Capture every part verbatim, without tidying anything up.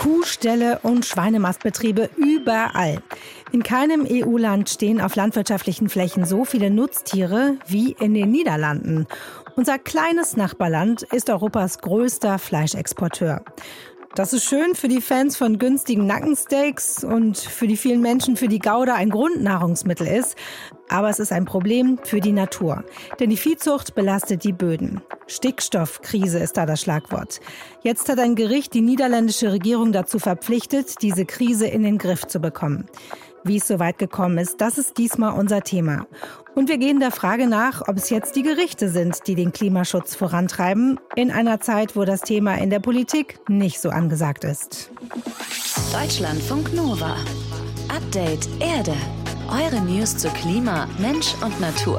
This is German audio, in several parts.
Kuhställe und Schweinemastbetriebe überall. In keinem E U-Land stehen auf landwirtschaftlichen Flächen so viele Nutztiere wie in den Niederlanden. Unser kleines Nachbarland ist Europas größter Fleischexporteur. Das ist schön für die Fans von günstigen Nackensteaks und für die vielen Menschen, für die Gouda ein Grundnahrungsmittel ist. Aber es ist ein Problem für die Natur. Denn die Viehzucht belastet die Böden. Stickstoffkrise ist da das Schlagwort. Jetzt hat ein Gericht die niederländische Regierung dazu verpflichtet, diese Krise in den Griff zu bekommen. Wie es so weit gekommen ist, das ist diesmal unser Thema. Und wir gehen der Frage nach, ob es jetzt die Gerichte sind, die den Klimaschutz vorantreiben, in einer Zeit, wo das Thema in der Politik nicht so angesagt ist. Deutschlandfunk Nova. Update Erde. Eure News zu Klima, Mensch und Natur.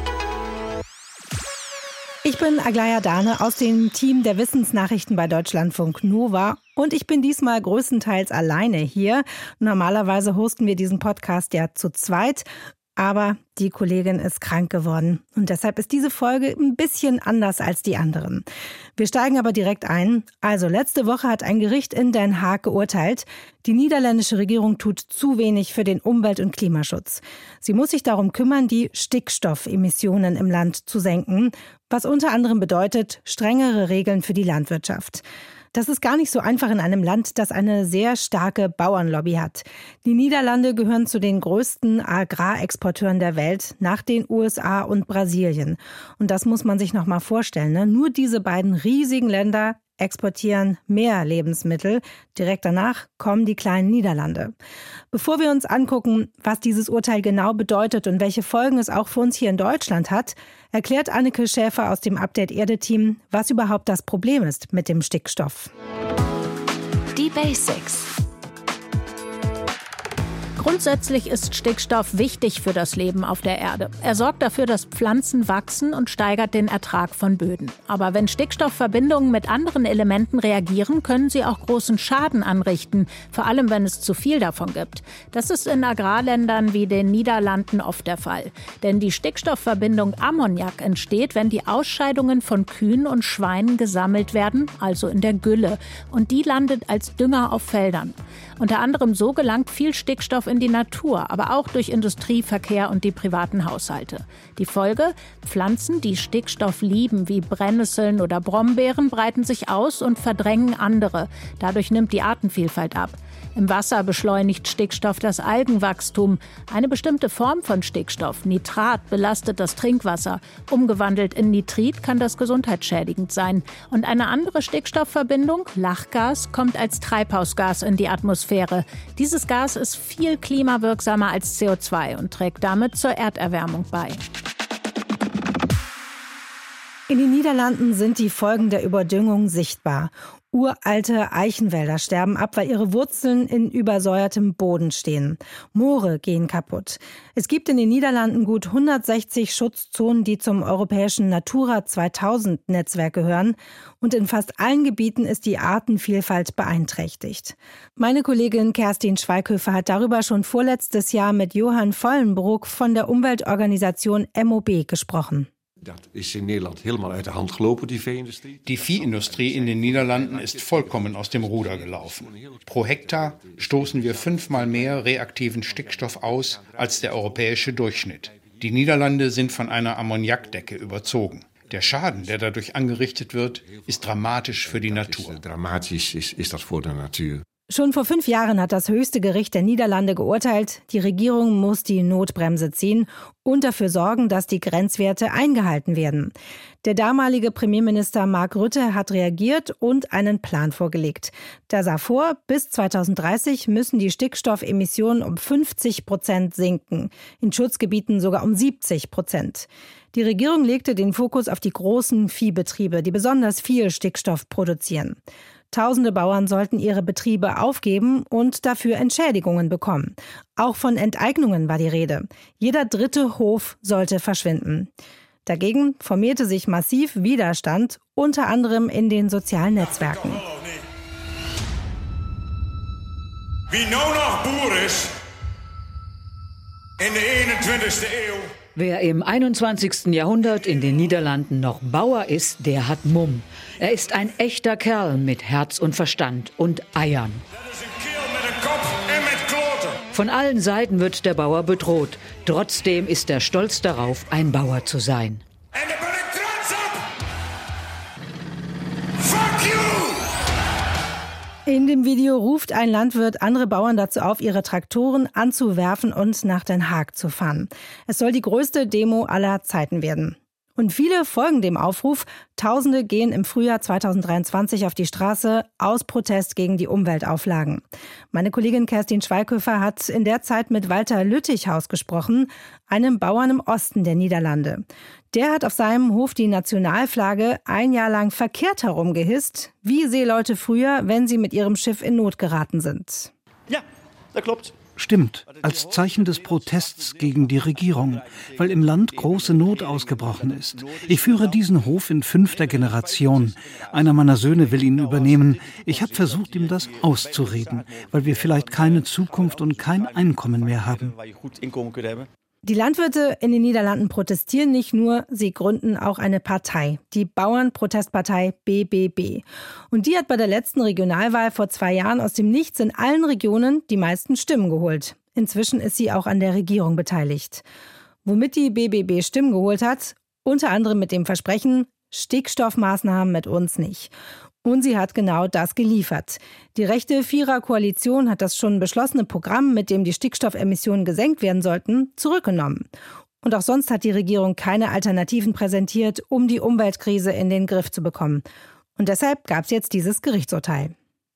Ich bin Aglaya Dahne aus dem Team der Wissensnachrichten bei Deutschlandfunk Nova und ich bin diesmal größtenteils alleine hier. Normalerweise hosten wir diesen Podcast ja zu zweit, aber die Kollegin ist krank geworden und deshalb ist diese Folge ein bisschen anders als die anderen. Wir steigen aber direkt ein. Also letzte Woche hat ein Gericht in Den Haag geurteilt, die niederländische Regierung tut zu wenig für den Umwelt- und Klimaschutz. Sie muss sich darum kümmern, die Stickstoffemissionen im Land zu senken, was unter anderem bedeutet, strengere Regeln für die Landwirtschaft. Das ist gar nicht so einfach in einem Land, das eine sehr starke Bauernlobby hat. Die Niederlande gehören zu den größten Agrarexporteuren der Welt, nach den U S A und Brasilien. Und das muss man sich noch mal vorstellen, ne? Nur diese beiden riesigen Länder exportieren mehr Lebensmittel. Direkt danach kommen die kleinen Niederlande. Bevor wir uns angucken, was dieses Urteil genau bedeutet und welche Folgen es auch für uns hier in Deutschland hat, erklärt Anneke Schäfer aus dem Update Erde-Team, was überhaupt das Problem ist mit dem Stickstoff. Die Basics. Grundsätzlich ist Stickstoff wichtig für das Leben auf der Erde. Er sorgt dafür, dass Pflanzen wachsen und steigert den Ertrag von Böden. Aber wenn Stickstoffverbindungen mit anderen Elementen reagieren, können sie auch großen Schaden anrichten, vor allem wenn es zu viel davon gibt. Das ist in Agrarländern wie den Niederlanden oft der Fall. Denn die Stickstoffverbindung Ammoniak entsteht, wenn die Ausscheidungen von Kühen und Schweinen gesammelt werden, also in der Gülle. Und die landet als Dünger auf Feldern. Unter anderem so gelangt viel Stickstoff in die Natur, aber auch durch Industrie, Verkehr und die privaten Haushalte. Die Folge? Pflanzen, die Stickstoff lieben, wie Brennnesseln oder Brombeeren, breiten sich aus und verdrängen andere. Dadurch nimmt die Artenvielfalt ab. Im Wasser beschleunigt Stickstoff das Algenwachstum. Eine bestimmte Form von Stickstoff, Nitrat, belastet das Trinkwasser. Umgewandelt in Nitrit kann das gesundheitsschädigend sein. Und eine andere Stickstoffverbindung, Lachgas, kommt als Treibhausgas in die Atmosphäre. Dieses Gas ist viel klimawirksamer als C O zwei und trägt damit zur Erderwärmung bei. In den Niederlanden sind die Folgen der Überdüngung sichtbar. Uralte Eichenwälder sterben ab, weil ihre Wurzeln in übersäuertem Boden stehen. Moore gehen kaputt. Es gibt in den Niederlanden gut hundertsechzig Schutzzonen, die zum europäischen Natura zweitausend Netzwerk gehören. Und in fast allen Gebieten ist die Artenvielfalt beeinträchtigt. Meine Kollegin Kerstin Schweighöfer hat darüber schon vorletztes Jahr mit Johan Vollenbroek von der Umweltorganisation M O B gesprochen. Das ist in Nederland helemaal uit de Hand gelopen, die Vee-Industrie. Die Viehindustrie in den Niederlanden ist vollkommen aus dem Ruder gelaufen. Pro Hektar stoßen wir fünfmal mehr reaktiven Stickstoff aus als der europäische Durchschnitt. Die Niederlande sind von einer Ammoniakdecke überzogen. Der Schaden, der dadurch angerichtet wird, ist dramatisch für die Natur. Dramatisch ist, ist das für die Natur. Schon vor fünf Jahren hat das höchste Gericht der Niederlande geurteilt, die Regierung muss die Notbremse ziehen und dafür sorgen, dass die Grenzwerte eingehalten werden. Der damalige Premierminister Mark Rutte hat reagiert und einen Plan vorgelegt. Der sah vor, bis zweitausenddreißig müssen die Stickstoffemissionen um fünfzig Prozent sinken, in Schutzgebieten sogar um siebzig Prozent. Die Regierung legte den Fokus auf die großen Viehbetriebe, die besonders viel Stickstoff produzieren. Tausende Bauern sollten ihre Betriebe aufgeben und dafür Entschädigungen bekommen. Auch von Enteignungen war die Rede. Jeder dritte Hof sollte verschwinden. Dagegen formierte sich massiv Widerstand, unter anderem in den sozialen Netzwerken. Wie nou nog boer is in de eenentwintigste Eeuw. Wer im einundzwanzigsten Jahrhundert in den Niederlanden noch Bauer ist, der hat Mumm. Er ist ein echter Kerl mit Herz und Verstand und Eiern. Von allen Seiten wird der Bauer bedroht. Trotzdem ist er stolz darauf, ein Bauer zu sein. In dem Video ruft ein Landwirt andere Bauern dazu auf, ihre Traktoren anzuwerfen und nach Den Haag zu fahren. Es soll die größte Demo aller Zeiten werden. Und viele folgen dem Aufruf. Tausende gehen im Frühjahr zweitausenddreiundzwanzig auf die Straße aus Protest gegen die Umweltauflagen. Meine Kollegin Kerstin Schweighöfer hat in der Zeit mit Walter Lüttichhaus gesprochen, einem Bauern im Osten der Niederlande. Der hat auf seinem Hof die Nationalflagge ein Jahr lang verkehrt herum gehisst, wie Seeleute früher, wenn sie mit ihrem Schiff in Not geraten sind. Ja, das klappt. Stimmt, als Zeichen des Protests gegen die Regierung, weil im Land große Not ausgebrochen ist. Ich führe diesen Hof in fünfter Generation. Einer meiner Söhne will ihn übernehmen. Ich habe versucht, ihm das auszureden, weil wir vielleicht keine Zukunft und kein Einkommen mehr haben. Die Landwirte in den Niederlanden protestieren nicht nur, sie gründen auch eine Partei, die Bauernprotestpartei B B B. Und die hat bei der letzten Regionalwahl vor zwei Jahren aus dem Nichts in allen Regionen die meisten Stimmen geholt. Inzwischen ist sie auch an der Regierung beteiligt. Womit die B B B Stimmen geholt hat? Unter anderem mit dem Versprechen, Stickstoffmaßnahmen mit uns nicht. Und sie hat genau das geliefert. Die rechte Vierer-Koalition hat das schon beschlossene Programm, mit dem die Stickstoffemissionen gesenkt werden sollten, zurückgenommen. Und auch sonst hat die Regierung keine Alternativen präsentiert, um die Umweltkrise in den Griff zu bekommen. Und deshalb gab es jetzt dieses Gerichtsurteil.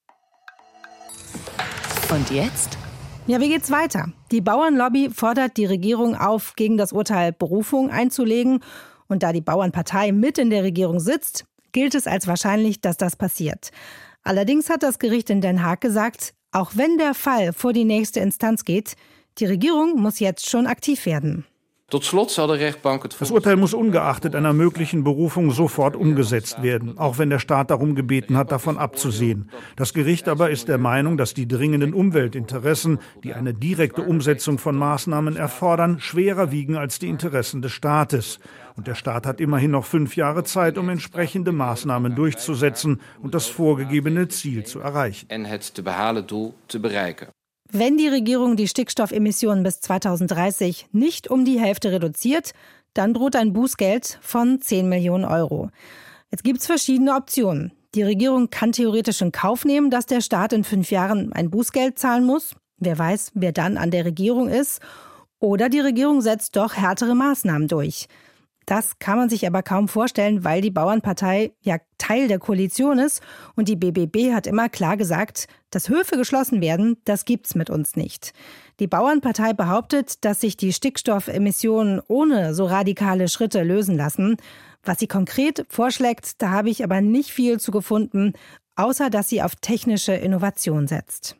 Und jetzt? Ja, wie geht's weiter? Die Bauernlobby fordert die Regierung auf, gegen das Urteil Berufung einzulegen. Und da die Bauernpartei mit in der Regierung sitzt, gilt es als wahrscheinlich, dass das passiert. Allerdings hat das Gericht in Den Haag gesagt, auch wenn der Fall vor die nächste Instanz geht, die Regierung muss jetzt schon aktiv werden. Das Urteil muss ungeachtet einer möglichen Berufung sofort umgesetzt werden, auch wenn der Staat darum gebeten hat, davon abzusehen. Das Gericht aber ist der Meinung, dass die dringenden Umweltinteressen, die eine direkte Umsetzung von Maßnahmen erfordern, schwerer wiegen als die Interessen des Staates. Und der Staat hat immerhin noch fünf Jahre Zeit, um entsprechende Maßnahmen durchzusetzen und das vorgegebene Ziel zu erreichen. Wenn die Regierung die Stickstoffemissionen bis zweitausenddreißig nicht um die Hälfte reduziert, dann droht ein Bußgeld von zehn Millionen Euro. Jetzt gibt es verschiedene Optionen. Die Regierung kann theoretisch in Kauf nehmen, dass der Staat in fünf Jahren ein Bußgeld zahlen muss. Wer weiß, wer dann an der Regierung ist. Oder die Regierung setzt doch härtere Maßnahmen durch. Das kann man sich aber kaum vorstellen, weil die Bauernpartei ja Teil der Koalition ist und die B B B hat immer klar gesagt, dass Höfe geschlossen werden, das gibt's mit uns nicht. Die Bauernpartei behauptet, dass sich die Stickstoffemissionen ohne so radikale Schritte lösen lassen. Was sie konkret vorschlägt, da habe ich aber nicht viel zu gefunden, außer dass sie auf technische Innovation setzt.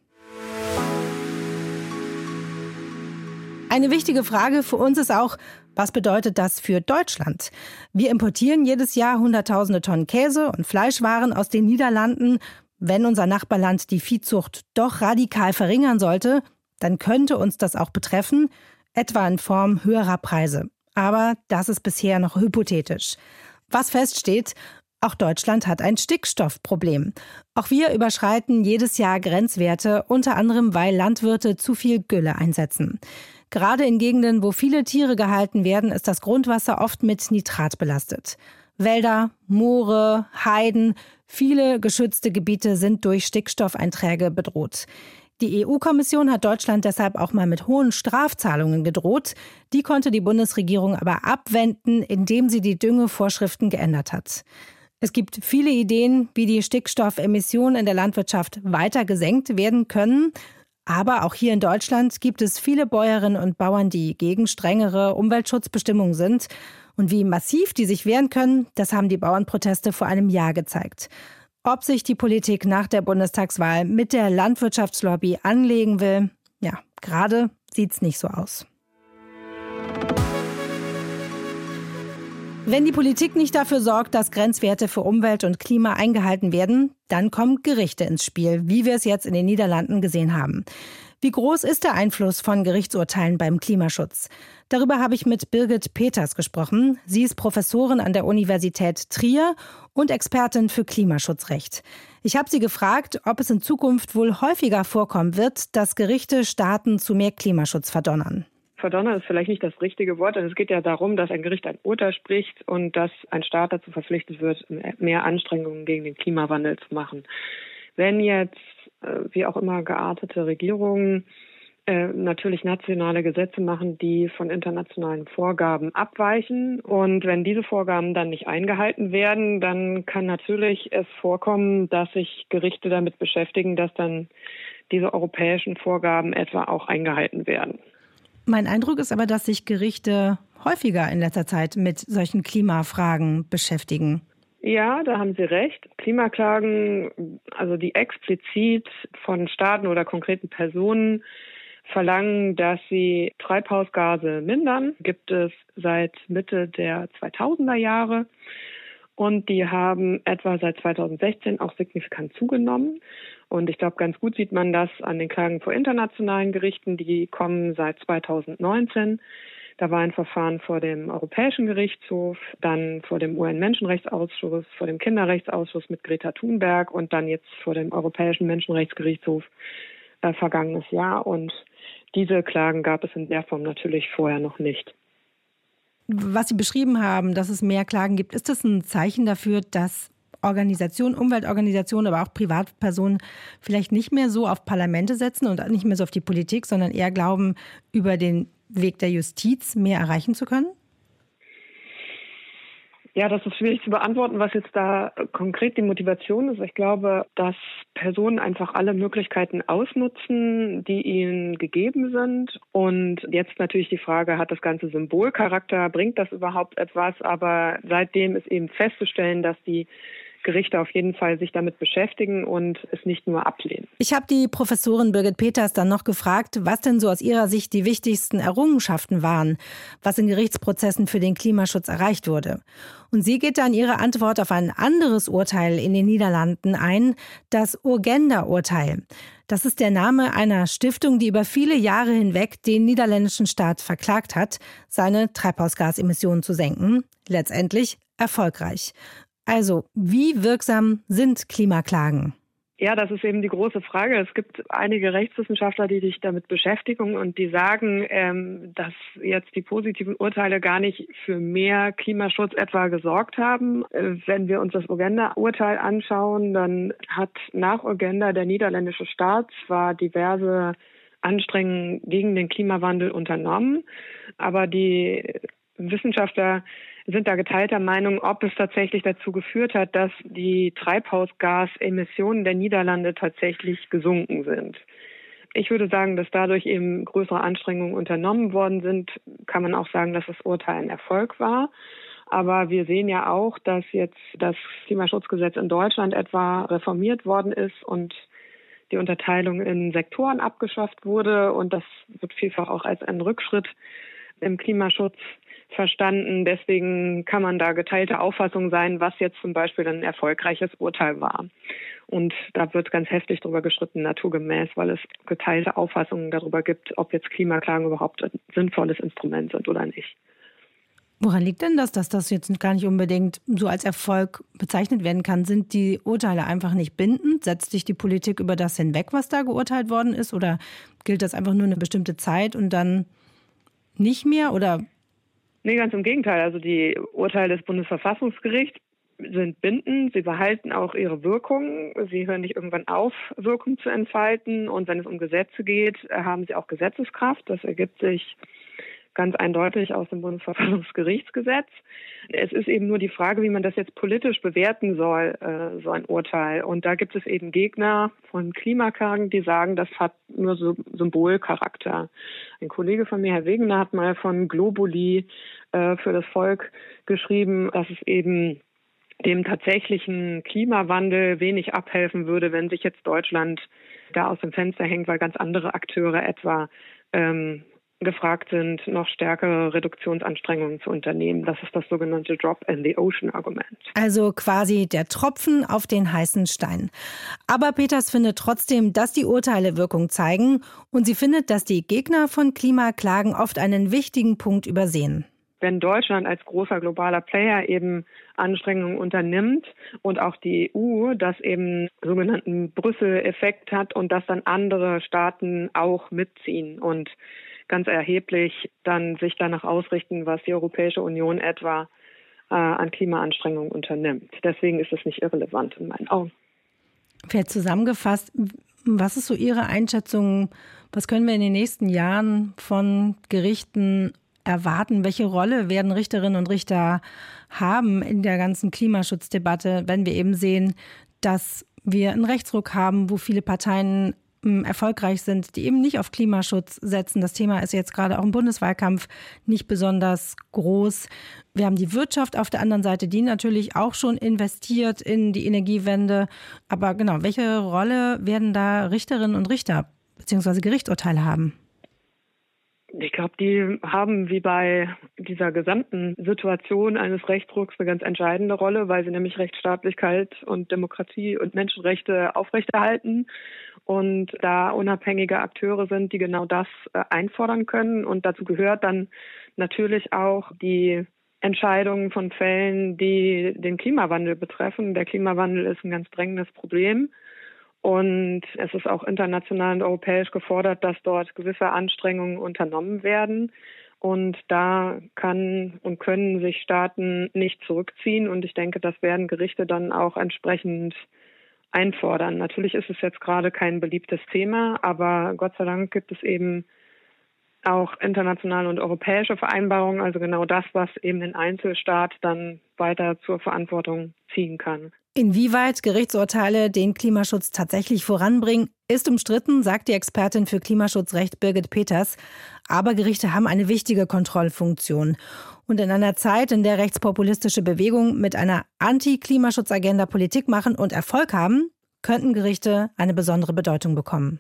Eine wichtige Frage für uns ist auch, was bedeutet das für Deutschland? Wir importieren jedes Jahr Hunderttausende Tonnen Käse und Fleischwaren aus den Niederlanden. Wenn unser Nachbarland die Viehzucht doch radikal verringern sollte, dann könnte uns das auch betreffen, etwa in Form höherer Preise. Aber das ist bisher noch hypothetisch. Was feststeht, auch Deutschland hat ein Stickstoffproblem. Auch wir überschreiten jedes Jahr Grenzwerte, unter anderem weil Landwirte zu viel Gülle einsetzen. Gerade in Gegenden, wo viele Tiere gehalten werden, ist das Grundwasser oft mit Nitrat belastet. Wälder, Moore, Heiden, viele geschützte Gebiete sind durch Stickstoffeinträge bedroht. Die E U-Kommission hat Deutschland deshalb auch mal mit hohen Strafzahlungen gedroht. Die konnte die Bundesregierung aber abwenden, indem sie die Düngevorschriften geändert hat. Es gibt viele Ideen, wie die Stickstoffemissionen in der Landwirtschaft weiter gesenkt werden können. Aber auch hier in Deutschland gibt es viele Bäuerinnen und Bauern, die gegen strengere Umweltschutzbestimmungen sind. Und wie massiv die sich wehren können, das haben die Bauernproteste vor einem Jahr gezeigt. Ob sich die Politik nach der Bundestagswahl mit der Landwirtschaftslobby anlegen will, ja, gerade sieht's nicht so aus. Wenn die Politik nicht dafür sorgt, dass Grenzwerte für Umwelt und Klima eingehalten werden, Dann kommen Gerichte ins Spiel, wie wir es jetzt in den Niederlanden gesehen haben. Wie groß ist der Einfluss von Gerichtsurteilen beim Klimaschutz? Darüber habe ich mit Birgit Peters gesprochen. Sie ist Professorin an der Universität Trier und Expertin für Klimaschutzrecht. Ich habe sie gefragt, ob es in Zukunft wohl häufiger vorkommen wird, dass Gerichte Staaten zu mehr Klimaschutz verdonnern. Verdonnern ist vielleicht nicht das richtige Wort. Es geht ja darum, dass ein Gericht ein Urteil spricht und dass ein Staat dazu verpflichtet wird, mehr Anstrengungen gegen den Klimawandel zu machen. Wenn jetzt, wie auch immer, geartete Regierungen äh, natürlich nationale Gesetze machen, die von internationalen Vorgaben abweichen, und wenn diese Vorgaben dann nicht eingehalten werden, dann kann natürlich es vorkommen, dass sich Gerichte damit beschäftigen, dass dann diese europäischen Vorgaben etwa auch eingehalten werden. Mein Eindruck ist aber, dass sich Gerichte häufiger in letzter Zeit mit solchen Klimafragen beschäftigen. Ja, da haben Sie recht. Klimaklagen, also die explizit von Staaten oder konkreten Personen verlangen, dass sie Treibhausgase mindern, gibt es seit Mitte der zweitausender Jahre. Und die haben etwa seit zweitausendsechzehn auch signifikant zugenommen. Und ich glaube, ganz gut sieht man das an den Klagen vor internationalen Gerichten. Die kommen seit zweitausendneunzehn. Da war ein Verfahren vor dem Europäischen Gerichtshof, dann vor dem U N-Menschenrechtsausschuss, vor dem Kinderrechtsausschuss mit Greta Thunberg und dann jetzt vor dem Europäischen Menschenrechtsgerichtshof äh, vergangenes Jahr. Und diese Klagen gab es in der Form natürlich vorher noch nicht. Was Sie beschrieben haben, dass es mehr Klagen gibt, ist das ein Zeichen dafür, dass Organisationen, Umweltorganisationen, aber auch Privatpersonen vielleicht nicht mehr so auf Parlamente setzen und nicht mehr so auf die Politik, sondern eher glauben, über den Weg der Justiz mehr erreichen zu können? Ja, das ist schwierig zu beantworten, was jetzt da konkret die Motivation ist. Ich glaube, dass Personen einfach alle Möglichkeiten ausnutzen, die ihnen gegeben sind. Und jetzt natürlich die Frage, hat das Ganze Symbolcharakter, bringt das überhaupt etwas? Aber seitdem ist eben festzustellen, dass die Gerichte auf jeden Fall sich damit beschäftigen und es nicht nur ablehnen. Ich habe die Professorin Birgit Peters dann noch gefragt, was denn so aus ihrer Sicht die wichtigsten Errungenschaften waren, was in Gerichtsprozessen für den Klimaschutz erreicht wurde. Und sie geht dann ihre Antwort auf ein anderes Urteil in den Niederlanden ein, das Urgenda-Urteil. Das ist der Name einer Stiftung, die über viele Jahre hinweg den niederländischen Staat verklagt hat, seine Treibhausgasemissionen zu senken. Letztendlich erfolgreich. Also, wie wirksam sind Klimaklagen? Ja, das ist eben die große Frage. Es gibt einige Rechtswissenschaftler, die sich damit beschäftigen und die sagen, ähm, dass jetzt die positiven Urteile gar nicht für mehr Klimaschutz etwa gesorgt haben. Äh, wenn wir uns das Urgenda-Urteil anschauen, dann hat nach Urgenda der niederländische Staat zwar diverse Anstrengungen gegen den Klimawandel unternommen, aber die Wissenschaftler sind da geteilter Meinung, ob es tatsächlich dazu geführt hat, dass die Treibhausgasemissionen der Niederlande tatsächlich gesunken sind. Ich würde sagen, dass dadurch eben größere Anstrengungen unternommen worden sind. Kann man auch sagen, dass das Urteil ein Erfolg war. Aber wir sehen ja auch, dass jetzt das Klimaschutzgesetz in Deutschland etwa reformiert worden ist und die Unterteilung in Sektoren abgeschafft wurde. Und das wird vielfach auch als ein Rückschritt im Klimaschutz verstanden. Deswegen kann man da geteilte Auffassung sein, was jetzt zum Beispiel ein erfolgreiches Urteil war. Und da wird ganz heftig drüber gestritten, naturgemäß, weil es geteilte Auffassungen darüber gibt, ob jetzt Klimaklagen überhaupt ein sinnvolles Instrument sind oder nicht. Woran liegt denn das, dass das jetzt gar nicht unbedingt so als Erfolg bezeichnet werden kann? Sind die Urteile einfach nicht bindend? Setzt sich die Politik über das hinweg, was da geurteilt worden ist? Oder gilt das einfach nur eine bestimmte Zeit und dann nicht mehr? Oder Nee, ganz im Gegenteil. Also die Urteile des Bundesverfassungsgerichts sind bindend. Sie behalten auch ihre Wirkung. Sie hören nicht irgendwann auf, Wirkung zu entfalten. Und wenn es um Gesetze geht, haben sie auch Gesetzeskraft. Das ergibt sich ganz eindeutig aus dem Bundesverfassungsgerichtsgesetz. Es ist eben nur die Frage, wie man das jetzt politisch bewerten soll, äh, so ein Urteil. Und da gibt es eben Gegner von Klimaklagen, die sagen, das hat nur so Symbolcharakter. Ein Kollege von mir, Herr Wegener, hat mal von Globuli äh, für das Volk geschrieben, dass es eben dem tatsächlichen Klimawandel wenig abhelfen würde, wenn sich jetzt Deutschland da aus dem Fenster hängt, weil ganz andere Akteure etwa ähm, gefragt sind, noch stärkere Reduktionsanstrengungen zu unternehmen. Das ist das sogenannte Drop-in-the-Ocean-Argument. Also quasi der Tropfen auf den heißen Stein. Aber Peters findet trotzdem, dass die Urteile Wirkung zeigen und sie findet, dass die Gegner von Klimaklagen oft einen wichtigen Punkt übersehen. Wenn Deutschland als großer globaler Player eben Anstrengungen unternimmt und auch die E U das eben sogenannten Brüssel-Effekt hat und dass dann andere Staaten auch mitziehen und ganz erheblich dann sich danach ausrichten, was die Europäische Union etwa äh, an Klimaanstrengungen unternimmt. Deswegen ist es nicht irrelevant in meinen Augen. Vielleicht zusammengefasst, was ist so Ihre Einschätzung, was können wir in den nächsten Jahren von Gerichten erwarten? Welche Rolle werden Richterinnen und Richter haben in der ganzen Klimaschutzdebatte, wenn wir eben sehen, dass wir einen Rechtsruck haben, wo viele Parteien m, erfolgreich sind, die eben nicht auf Klimaschutz setzen. Das Thema ist jetzt gerade auch im Bundeswahlkampf nicht besonders groß. Wir haben die Wirtschaft auf der anderen Seite, die natürlich auch schon investiert in die Energiewende. Aber genau, welche Rolle werden da Richterinnen und Richter bzw. Gerichtsurteile haben? Ich glaube, die haben wie bei dieser gesamten Situation eines Rechtsrucks eine ganz entscheidende Rolle, weil sie nämlich Rechtsstaatlichkeit und Demokratie und Menschenrechte aufrechterhalten und da unabhängige Akteure sind, die genau das einfordern können. Und dazu gehört dann natürlich auch die Entscheidungen von Fällen, die den Klimawandel betreffen. Der Klimawandel ist ein ganz drängendes Problem. Und es ist auch international und europäisch gefordert, dass dort gewisse Anstrengungen unternommen werden. Und da kann und können sich Staaten nicht zurückziehen. Und ich denke, das werden Gerichte dann auch entsprechend einfordern. Natürlich ist es jetzt gerade kein beliebtes Thema, aber Gott sei Dank gibt es eben auch internationale und europäische Vereinbarungen, also genau das, was eben den Einzelstaat dann weiter zur Verantwortung ziehen kann. Inwieweit Gerichtsurteile den Klimaschutz tatsächlich voranbringen, ist umstritten, sagt die Expertin für Klimaschutzrecht Birgit Peters. Aber Gerichte haben eine wichtige Kontrollfunktion. Und in einer Zeit, in der rechtspopulistische Bewegungen mit einer Anti-Klimaschutzagenda Politik machen und Erfolg haben, könnten Gerichte eine besondere Bedeutung bekommen.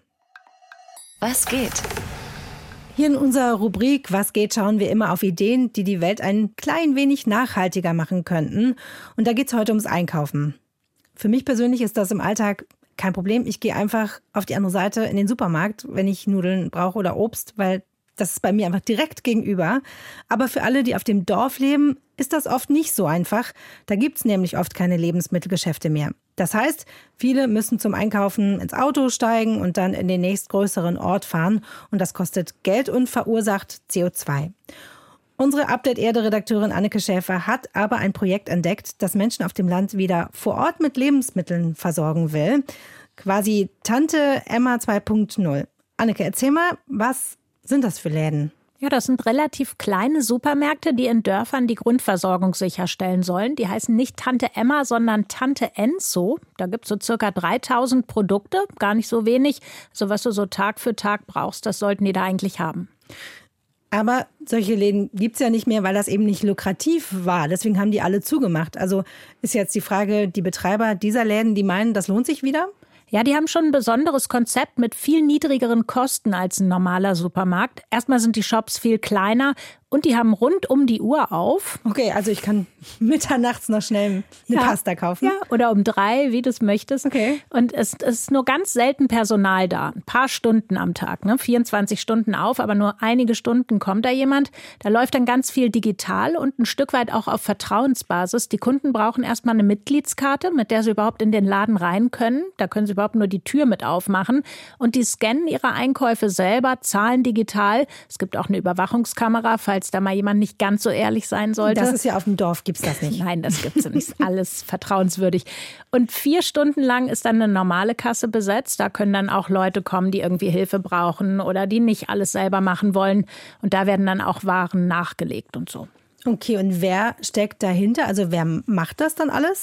Was geht? Hier in unserer Rubrik Was geht, schauen wir immer auf Ideen, die die Welt ein klein wenig nachhaltiger machen könnten. Und da geht es heute ums Einkaufen. Für mich persönlich ist das im Alltag kein Problem. Ich gehe einfach auf die andere Seite in den Supermarkt, wenn ich Nudeln brauche oder Obst, weil das ist bei mir einfach direkt gegenüber. Aber für alle, die auf dem Dorf leben, ist das oft nicht so einfach. Da gibt es nämlich oft keine Lebensmittelgeschäfte mehr. Das heißt, viele müssen zum Einkaufen ins Auto steigen und dann in den nächstgrößeren Ort fahren. Und das kostet Geld und verursacht C O zwei. Unsere Update-Erde-Redakteurin Anneke Schäfer hat aber ein Projekt entdeckt, das Menschen auf dem Land wieder vor Ort mit Lebensmitteln versorgen will. Quasi Tante Emma zwei Punkt null. Anneke, erzähl mal, was sind das für Läden? Ja, das sind relativ kleine Supermärkte, die in Dörfern die Grundversorgung sicherstellen sollen. Die heißen nicht Tante Emma, sondern Tante Enzo. Da gibt es so circa dreitausend Produkte, gar nicht so wenig. So was du so Tag für Tag brauchst, das sollten die da eigentlich haben. Aber solche Läden gibt es ja nicht mehr, weil das eben nicht lukrativ war. Deswegen haben die alle zugemacht. Also ist jetzt die Frage, die Betreiber dieser Läden, die meinen, das lohnt sich wieder? Ja, die haben schon ein besonderes Konzept mit viel niedrigeren Kosten als ein normaler Supermarkt. Erstmal sind die Shops viel kleiner und die haben rund um die Uhr auf. Okay, also ich kann mitternachts noch schnell eine ja, Pasta kaufen. Ja, oder um drei, wie du es möchtest. Okay. Und es, es ist nur ganz selten Personal da. Ein paar Stunden am Tag, ne? vierundzwanzig Stunden auf, aber nur einige Stunden kommt da jemand. Da läuft dann ganz viel digital und ein Stück weit auch auf Vertrauensbasis. Die Kunden brauchen erstmal eine Mitgliedskarte, mit der sie überhaupt in den Laden rein können. Da können sie überhaupt nur die Tür mit aufmachen. Und die scannen ihre Einkäufe selber, zahlen digital. Es gibt auch eine Überwachungskamera, falls da mal jemand nicht ganz so ehrlich sein sollte. Das ist ja auf dem Dorf, gibt's das nicht. Nein, das gibt's nicht. Ist alles vertrauenswürdig. Und vier Stunden lang ist dann eine normale Kasse besetzt. Da können dann auch Leute kommen, die irgendwie Hilfe brauchen oder die nicht alles selber machen wollen. Und da werden dann auch Waren nachgelegt und so. Okay, und wer steckt dahinter? Also wer macht das dann alles?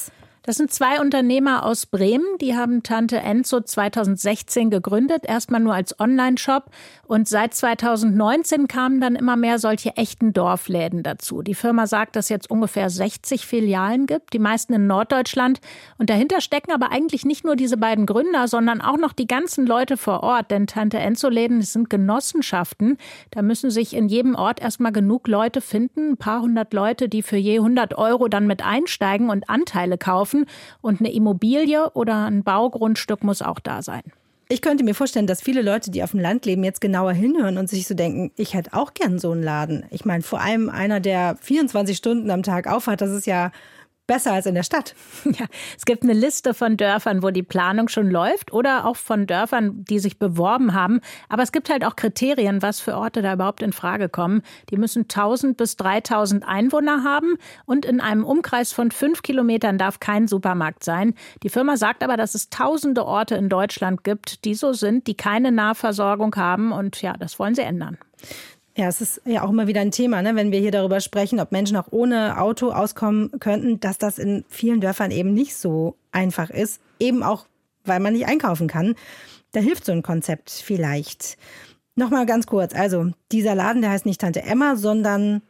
Das sind zwei Unternehmer aus Bremen, die haben Tante Enzo zweitausendsechzehn gegründet, erstmal nur als Online-Shop. Und seit zweitausendneunzehn kamen dann immer mehr solche echten Dorfläden dazu. Die Firma sagt, dass es jetzt ungefähr sechzig Filialen gibt, die meisten in Norddeutschland. Und dahinter stecken aber eigentlich nicht nur diese beiden Gründer, sondern auch noch die ganzen Leute vor Ort. Denn Tante Enzo-Läden, das sind Genossenschaften. Da müssen sich in jedem Ort erstmal genug Leute finden, ein paar hundert Leute, die für je hundert Euro dann mit einsteigen und Anteile kaufen. Und eine Immobilie oder ein Baugrundstück muss auch da sein. Ich könnte mir vorstellen, dass viele Leute, die auf dem Land leben, jetzt genauer hinhören und sich so denken, ich hätte auch gern so einen Laden. Ich meine, vor allem einer, der vierundzwanzig Stunden am Tag aufhat, das ist ja besser als in der Stadt. Ja, es gibt eine Liste von Dörfern, wo die Planung schon läuft oder auch von Dörfern, die sich beworben haben. Aber es gibt halt auch Kriterien, was für Orte da überhaupt in Frage kommen. Die müssen tausend bis dreitausend Einwohner haben und in einem Umkreis von fünf Kilometern darf kein Supermarkt sein. Die Firma sagt aber, dass es tausende Orte in Deutschland gibt, die so sind, die keine Nahversorgung haben. Und ja, das wollen sie ändern. Ja, es ist ja auch immer wieder ein Thema, ne, wenn wir hier darüber sprechen, ob Menschen auch ohne Auto auskommen könnten, dass das in vielen Dörfern eben nicht so einfach ist. Eben auch, weil man nicht einkaufen kann. Da hilft so ein Konzept vielleicht. Nochmal ganz kurz, also dieser Laden, der heißt nicht Tante Emma, sondern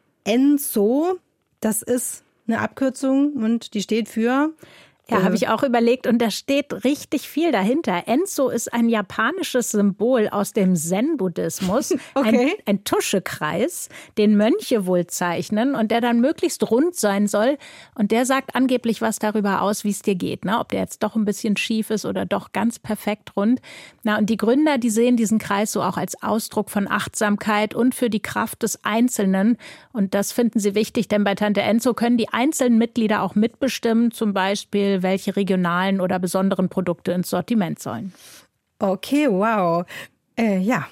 Enzo. Das ist eine Abkürzung und die steht für... Ja, habe ich auch überlegt und da steht richtig viel dahinter. Enzo ist ein japanisches Symbol aus dem Zen-Buddhismus, okay. ein, ein Tuschekreis, den Mönche wohl zeichnen und der dann möglichst rund sein soll. Und der sagt angeblich was darüber aus, wie es dir geht, ne? Ob der jetzt doch ein bisschen schief ist oder doch ganz perfekt rund. Na, und die Gründer, die sehen diesen Kreis so auch als Ausdruck von Achtsamkeit und für die Kraft des Einzelnen. Und das finden sie wichtig, denn bei Tante Enzo können die einzelnen Mitglieder auch mitbestimmen, zum Beispiel welche regionalen oder besonderen Produkte ins Sortiment sollen. Okay, wow. Äh, ja.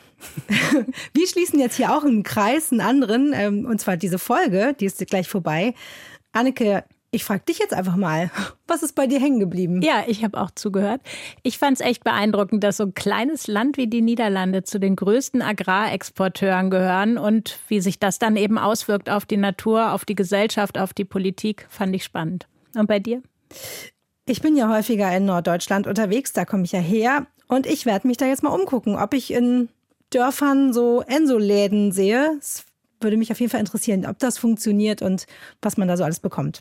Wir schließen jetzt hier auch einen Kreis, einen anderen, ähm, und zwar diese Folge, die ist gleich vorbei. Anneke, ich frage dich jetzt einfach mal, was ist bei dir hängen geblieben? Ja, ich habe auch zugehört. Ich fand es echt beeindruckend, dass so ein kleines Land wie die Niederlande zu den größten Agrarexporteuren gehören und wie sich das dann eben auswirkt auf die Natur, auf die Gesellschaft, auf die Politik, fand ich spannend. Und bei dir? Ich bin ja häufiger in Norddeutschland unterwegs, da komme ich ja her. Und ich werde mich da jetzt mal umgucken, ob ich in Dörfern so Enso-Läden sehe. Es würde mich auf jeden Fall interessieren, ob das funktioniert und was man da so alles bekommt.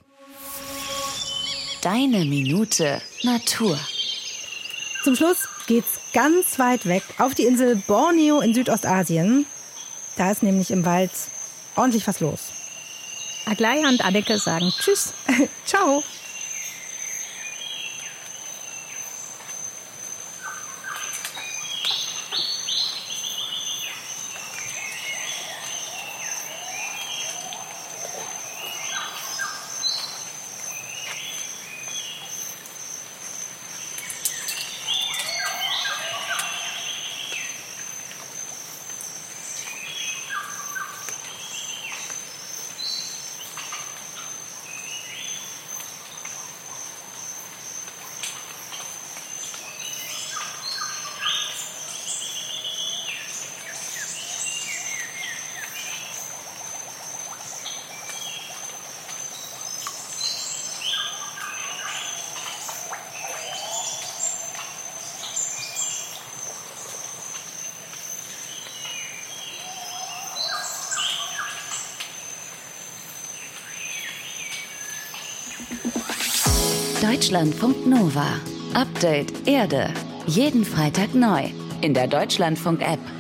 Deine Minute Natur. Zum Schluss geht's ganz weit weg auf die Insel Borneo in Südostasien. Da ist nämlich im Wald ordentlich was los. Aglaya und Anneke sagen Tschüss. Ciao. Deutschlandfunk Nova. Update Erde. Jeden Freitag neu in der Deutschlandfunk-App.